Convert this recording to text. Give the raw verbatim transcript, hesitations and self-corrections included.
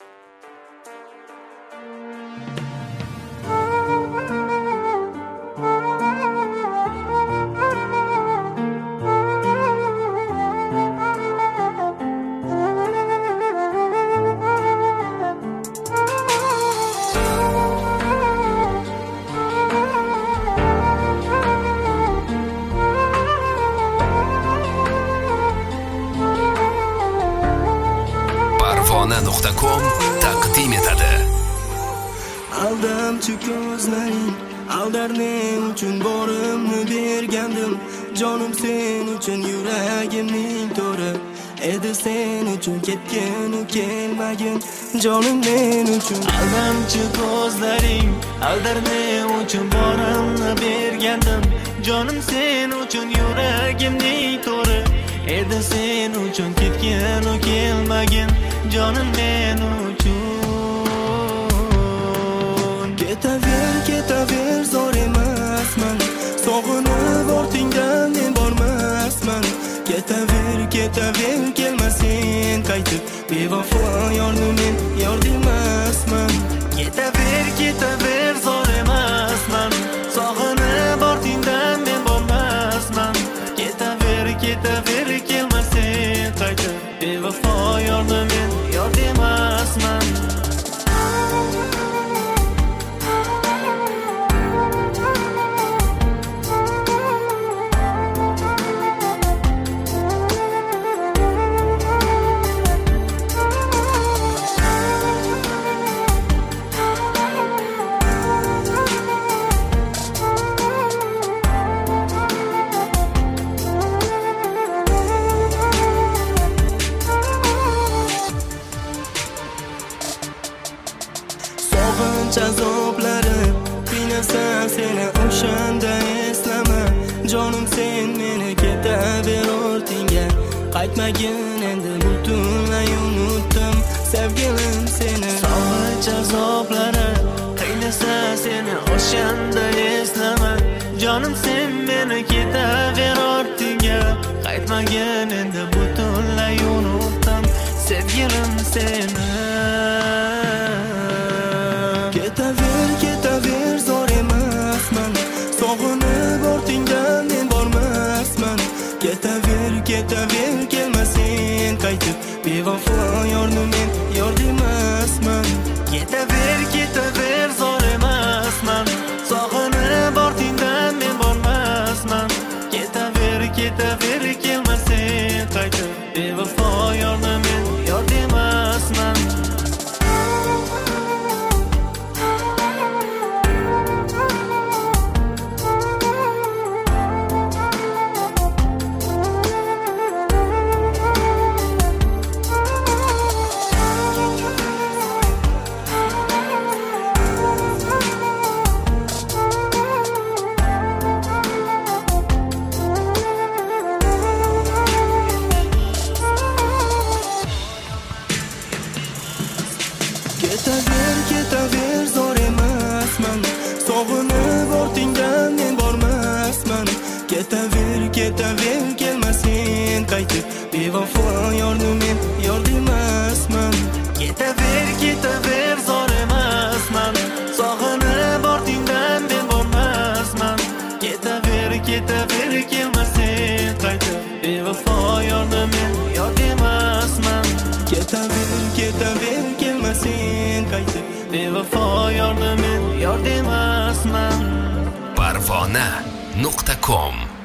Parvona nuqta com taqdim etadi. Aldamchi ko'zlaring aldarning uchun borimni bergandim. Jonim sen uchun yuragimning to'ri edi, sen uchun ketgin kelmagin jonim men uchun. Aldamchi ko'zlaring aldarning uchun borimni bergandim. Jonim sen uchun yuragimning to'ri edi, sen uchun ketgin kelmagin jonim men uchun. Ketaver ketaver zor emasman, sog'inib ortingdan men bormasman. Ketaver ketaver kelmasin qaytib, bevafo yorni men yor demasman. Ketaver ketaver zor emasman, sog'inib ortingdan men bormasman. Ketaver ketaver kelmasin qaytib, bevafo yorni men yor demasman. Sog'inch azoblari qiynasam seni o'shanda eslama. Jonim sen meni ketaver ortingga, qaytmagin endi butunlay unutdim sevgilim seni. Sog'inch azoblari qiynasa seni o'shanda eslama. Jonim sen meni ketaver ortingga, qaytmagin endi butunlay unutdim sevgilim seni. Ketaver ketaver zor emasman, sog'inib ortingdan men bormasman. Ketaver ketaver kelmasin qaytib, bevafo yorni men yor demasman. Ketaver ketaver zor emasman, sog'inib ortingdan men bormasman. Ketaver ketaver kelmasin qaytib, bevafo yorni men yor demasman. Ketaver ketaver zor emasman, sog'inib ortingdan men bormasman. Ketaver ketaver kelmasin qaytib, bevafo yorni men yor demasman. Ketaver ketaver zor emasman, sog'inib ortingdan men bormasman. Ketaver ketaver kelmasin qaytib, bevafo yorni men yor demasman. Ketaver ketaver kelmasin qaytib, bevafo yorni men yor demasman. Parvona nuqta com